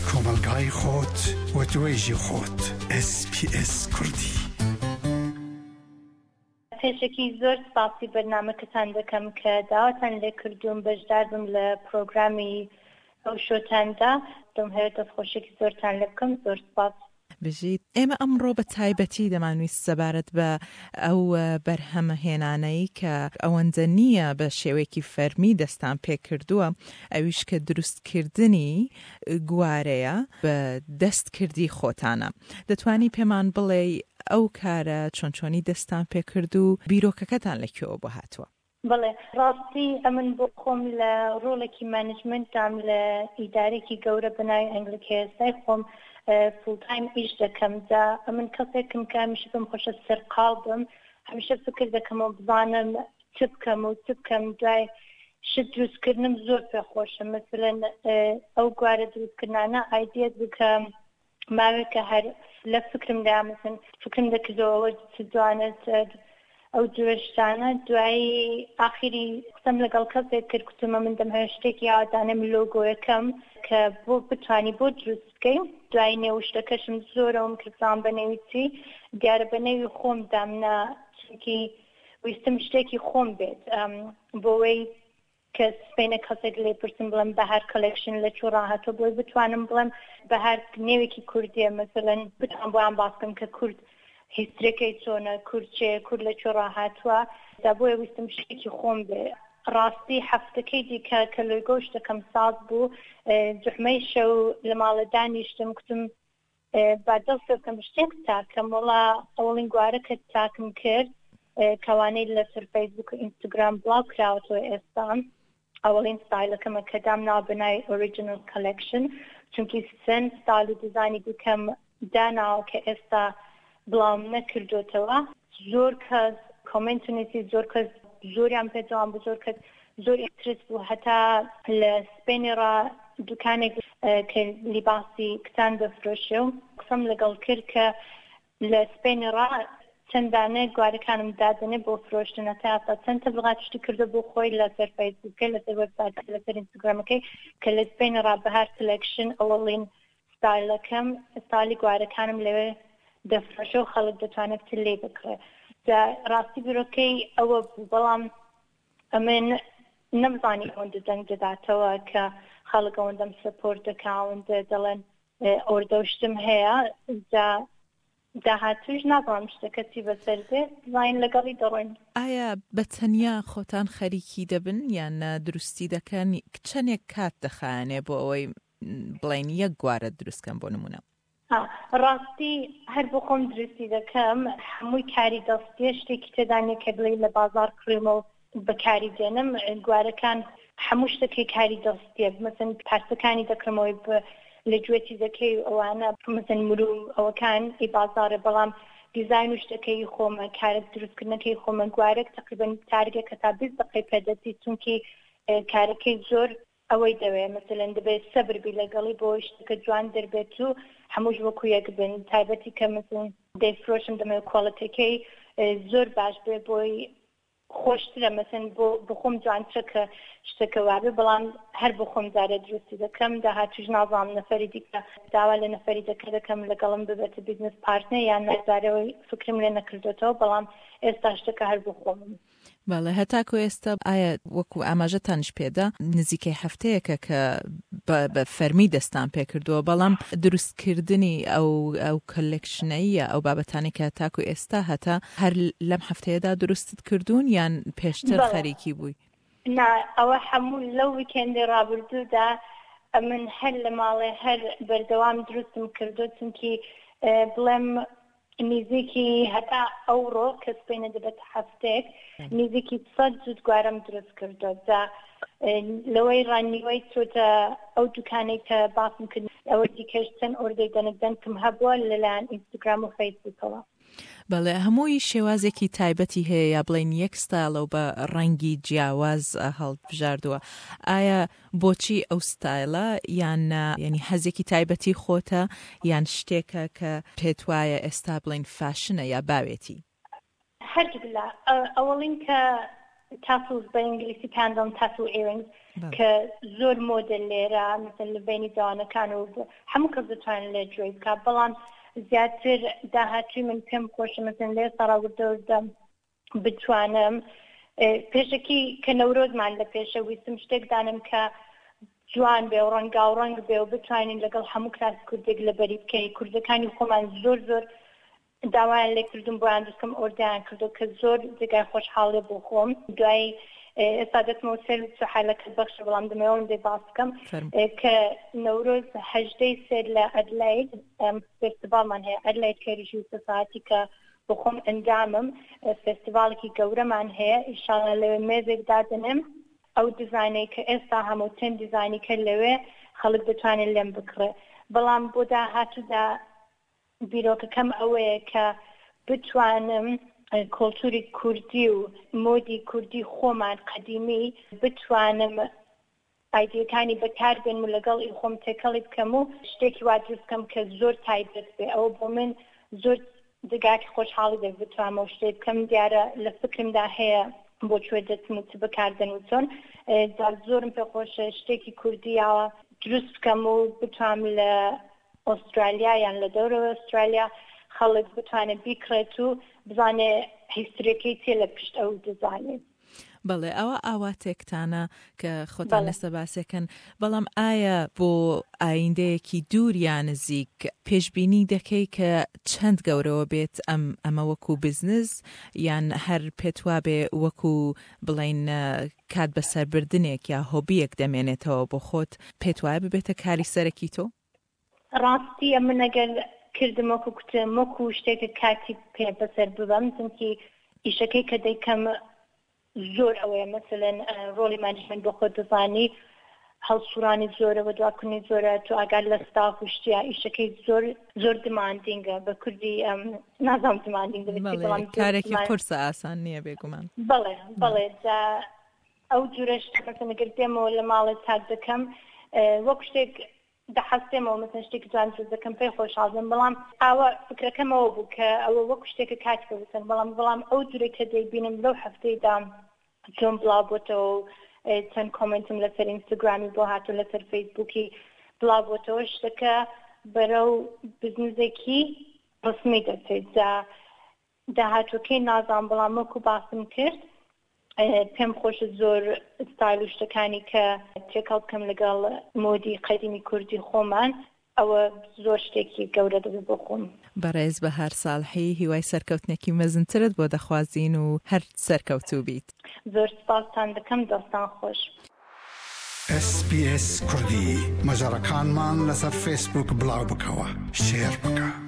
کۆمەلگای خۆت و دوێژی خۆت. SPS کوردی. پێشێکی زۆر سپاسی بەرنامەکەتان دەکەم کە داواتان لێ کردوم بەشدار بم لە پرۆگرامی ئەو شۆتاندا. دەمهەوێت دەستخۆشێکی زۆرتان لێ بکەم. زۆر سپاس. بژیت ئێمە ئەمڕۆ بە تایبەتی دەمانویست سەبارەت بە ئەو بەرهەمهێنانەی کە ئەوەندە نییە بە شێوەیەکی فەرمی دەستان پێکردووە، ئەویش کە دروستکردنی گوارەیە بە دەستکردی خۆتانە. دەتوانی پێمان بڵێ ئەو کارە چۆنچۆنی دەستان پێکرد و بیرۆکەکەتان لەکوێوە بۆ هاتووە؟ بڵێ ڕاستی ئەمن بۆ خۆم لە ڕۆڵێکی مانجمنتام لە ئیدارێکی گەورە بەناوی ئەنگلیکێسای خۆم فول تایم ئیش دەکەم. جا ئەمن کەسێکم کە هەمیشە پێم خۆشە سەرقاڵ بم، هەمیشە فکر دەکەمەوە بزانم چ بکەم و چ بکەم. دوای شت دروستکردنم زۆر پێخۆشە. مەسەلەن ئەو گوارە دروستکردنانە ئایدیە بکەم ماوەیەکە هەر لە فکرمدا مەسەن فکرم دەکردەوە چ جوانێت ئەو جوێشتانە. دوایی ئاخری قسەم لەگەڵ کەسێک کرد کوتمە من دەمهەوێت شتێکی یادانم لۆگۆیەکەم کە بۆ بتوانی بۆ دروست بکەین. دوای نێوشتەکەشم زۆرەوەم کردان بە نێوی چی دیارە بە نێوی خۆم دامنا، چونکی ویستم شتێکی خۆم بێت بۆەوەی کە سپێنە کەسێک لێ پرسم بڵم بە هەر کەلێکشن لە چۆ ڕاهاتۆ بۆی بتوانم بڵم بە هەر نێوێکی کوردیە مەسەلەن بتوان بۆیان باسکەم کە کورد هیسترەکەی چۆنە، کورد چێ، کورد لە چۆ ڕاهاتووە. دا بۆیە ویستم شتێکی خۆم بێ. ڕاستی هەفتەکەی دیکە کە لۆگۆ شتەکەم ساز بوو، جوحمەی شەو لە ماڵە دانیشتم کوتم با دەست بکەم شتێک تاکەم. وەڵا ئەوڵین گوارە کە تاکم کرد کەوانەی لەسەر فەیسبوک و ئینستاگرام بڵاو کراوەتەوە ئێستا. ئەوڵین ستایلەکەمە کە دامنا بەناوی ئۆریجینال کەلێکشن، چونکی سن ستایل و دیزانی بکەم داناوە کە ئێستا بڵاوم نەکردوتەوە. زۆر کەس کۆمنتونیتی، زۆر کەس زۆریان پێجوان بوو، زۆر کەس زۆر ئینترست بوو. هەتا لە سپێنی ڕا دوکانێک کە لیباسی کتان دەفرۆشێ و قسەم لەگەڵ کرد کە لە سپێنی ڕا چەندانە گوارەکانم دادنێ بۆ فرۆشتنە تا چەند تەبلیغات شتی کردو بۆ خۆی لەسەر فەیسبووکە، لەسەر وێبسایت، لەسەر ئینستاگرامەکەی کە لە سپێنی ڕا بەهار کلێکشن ئەوەڵین ستایلەکەم ستایلی گوارەکانم لەوێ دەفرۆشە و خەڵک دەتوانێت پتر لێ بکڕێ. ڕاستی بیرۆکەی ئەوە بوو، بەڵام ئەمن نەمزانی ئەوەندە دەنگ دەداتەوە کە خەڵک ئەوەندەم سەپۆرت دەکا، ئەوەندە دەڵێن ئۆردەشتم هەیە. داهاتوش نازانم شتەکە چی بەسەر بێت، زاین لەگەڵی دەڕۆین. ئایا بە تەنیا خۆتان خەریکی دەبن یان دروستی دەکەن؟ چەندێک کات دەخایەنێ بۆ ئەوەی بڵین یەک گوارە دروستکەم بۆ نمونە؟ ڕاستی هەر بۆ خۆم دروستی دەکەم هەمووی کاری دەستیە، شتێکی تێدانێ کە بڵێ لە بازار کڕیمە و بەکاری دێنم. گوارەکان هەموو شتێکی کاری دەستیە، مەسەن پارچەکانی دەکڕمەوەی لە گوێتی دەکەی ئەوانە مەسەن مرۆڤ ئەوەکان ئی بازارە، بەڵام دیزاین و شتەکەی خۆمە، کارە دروستکردنەکەی خۆمە. گوارێک تقریبەن تارگێکە تا 20 دقەی پێدەچی، چونکی کارەکەی زۆر ئەوەی دەوێت مەسەلەن دەبێت سەبر بی لەگەڵی بۆ شتەکە جوان دەربێت و هەمووش وەکو یەک بن. تایبەتی کە مەسەن دەیفرۆشم دەمەوێت کۆڵەتەکەی زۆر باش بێ بۆی خۆشترە مەسەن بۆ خۆم جوانترە کە شتەکە وابێ، بەڵام هەر بۆ خۆم جارە دروستی دەکەم. داهاتوش نازانم نەفەری دیکە داوا لە نەفەری دەکەم لەگەڵم ببێتە بیزنس پارتنەر یان نازارەوەی فکرم لێ نەکردێتەوە، بەڵام ئێستا شتەکە هەر بۆ خۆمم. بەڵێ هەتاکو ئێستا ئایا وەکو ئاماژەتانش پێدا نزیکەی هەفتەیەکە کە بە فەرمی دەستان پێکردووە، بەڵام دروستکردنی ئەو کەلێکشنەیە ئەو بابەتانی کە هەتاکو ئێستا هەتا هەر لەم هەفتەیەدا دروستت کردوون یان پێشتر خەریکی بووی؟ نا ئەوە هەموو لەو ویکێندی ڕابردوودا من هەر لە ماڵێ هەر بەردەوام دروستم کردو، چونکی بڵێم نزیکی هەتا ئەوڕۆ کە سپێنە دەبێت هەفتێک نزیکی 100 جوت گوارەم دروست کردو. جا لەوەی ڕانیوەی چۆتە ئەو دوکانەی کە باسم کرد ئەوە دیکەش چەند ئۆردەی دەنگدەنکم هەبووە لەلایەن ئینستاگرام و فەیسبووکەوە. بەڵێ هەمووی شێوازێکی تایبەتی هەیە یا بڵین یەک ستایلە و بە ڕەنگی جیاواز هەڵبژاردووە. ئایا بۆچی ئەو ستایلە یان ینی هەزێکی تایبەتی خۆتە یان شتێکە کە پێت وایە ئێستا بڵین فاشنە یا باوێتی؟ هەردوو بلا. ئەوڵین کە تاسوس بإنجليزي پاندم تاسو إيرينغز كزور موديل ليرا مثل لبيني دانا كانوا همو كزتوان لجويب كابلان زيادتر داهاتي من كم خوش مثل لي صارا ودوز بتوانم پێشکی کە نەورۆزمان لە پێشە ویستم شتێک دانم کە جوان بێ و ڕەنگا و ڕەنگ بێ و بتوانین لەگەڵ هەموو کلاس کوردێک لەبەری بکەی کوردەکانی خۆمان زۆر زۆر داوایان لێ کردم بۆیان دەستکەم ئۆردیان کردو کە زۆر جگای خۆشحاڵێ بۆ خۆم دوای ئێستا دەچمەوە سێر سوحایلەکەت بەخشە بەڵام دەمەوەم دێ باس بکەم کە نەورۆز 18 سێر لە ئەدلەید فێستیڤالمان هەیە ئەدلەید کێریژی و سەساعەتی کە بۆ خۆم ئەنجامم فێستیڤالێکی گەورەمان هەیە ئینشاڵڵا لەوێ مێزێک دادنم ئەو دیزاینەی کە ئێستا هەموو چەند دیزاینی کە لەوێ خەڵک دەتوانێت لێم بکڕێ بەڵام بۆ داهاتوودا بیرۆکەکەم ئەوەیە کە بتوانم کۆلتوری کوردی و مۆدی کوردی خۆمان قەدیمی بتوانم ئایدیەکانی بەکار بێن و لەگەڵ خۆم تێکەڵی بکەم و شتێکی وا دروست بکەم کە زۆر تایبەت بێ ئەوە بۆ من زۆر دگاکی خۆشحاڵی دەست بتوانمەوە شتێک بکەم دیارە لە فکرمدا هەیە بۆ کوێ دەچم و چ بەکاردەن و چۆن زۆرم پێ خۆشە شتێکی کوردیەوە دروست بکەم و بتوانم لە ئۆسترالیا یان لە دەورەوە ئۆسترالیا خەڵک بتوانێت بیکڕێت و بزانێ هیستریەکەی تێ لە پشت ئەو دەزانێت بەڵێ ئەوە ئاواتێکتانە کە خۆتان لەسە باسەکەن بەڵام ئایا بۆ ئایندەیەکی دوور یان نزیک پێشبینی دەکەی کە چەند گەورەوە بێت ئەمە وەکو بزنس یان هەر پێتوا بێ وەکو بڵین کات بەسەربردنێک یا هۆبیەک دەمێنێتەوە بۆ خۆت پێتوایە ببێتە کاری سەرەکی تۆ؟ ڕاستی من ئەگەر کردم وەکو کوتم وەکو شتێکە کاتی پێ بەسەر ببەم چونکی ئیشەکەی کە دەیکەم زۆر ئەوەیە مەسەلەن ڕۆڵی مانجمنت بۆ خۆت دەزانی هەڵسوڕانی زۆرە و دواکردنی زۆرە تو ئاگار لە ستاف و شتیا ئیشەکەی زۆر دماندینگە بە کوردی نازانم دماندینگ دەبێت کارێکی قورسە ئاسان نییە بێگومان بەڵێ ئەو جورە شتێک مەسەلەن ئەگەر دێمەوە لە ماڵێ چاک دەکەم وەکو شتێک دەحەستێمەوە مەسەلەن شتێکی جوان دروست دەکەم پێی خۆشحاڵم بەڵام ئاوە فکرەکەمەوە بوو کە ئەوە وەکو شتێکە کاتی پێ بسەن بەڵام ئەو جورێک کە دەیبینم لەو هەفتەیدا چۆن بڵاو بۆتەوە چەند کۆمنتم لەسەر ئینستاگرامی بۆ هاتو لەسەر فەیسبووکی بڵاو بۆتەوە شتەکە بەرەو بزنسێکی ڕسمی دەچێت داهاتووەکەی نازانم بەڵام وەکو باسم کرد پێم خۆشە زۆر ستایل و شتەکانی کە تێکەڵ بکەم لەگەڵ مۆدی قەدیمی کوردی خۆمان ئەوە زۆر شتێکی گەورە دەبێت بۆ خۆم. بەڕێز بەهار ساڵحی هیوای سەرکەوتنێکی مەزنترت بۆ دەخوازین و هەر سەرکەوتوو بیت. زۆر سپاستان دەکەم دەستان خۆش. SBS کوردی مەجاڕەکانمان لەسەر فیسبوک بڵاو بکەوە شێر بکە.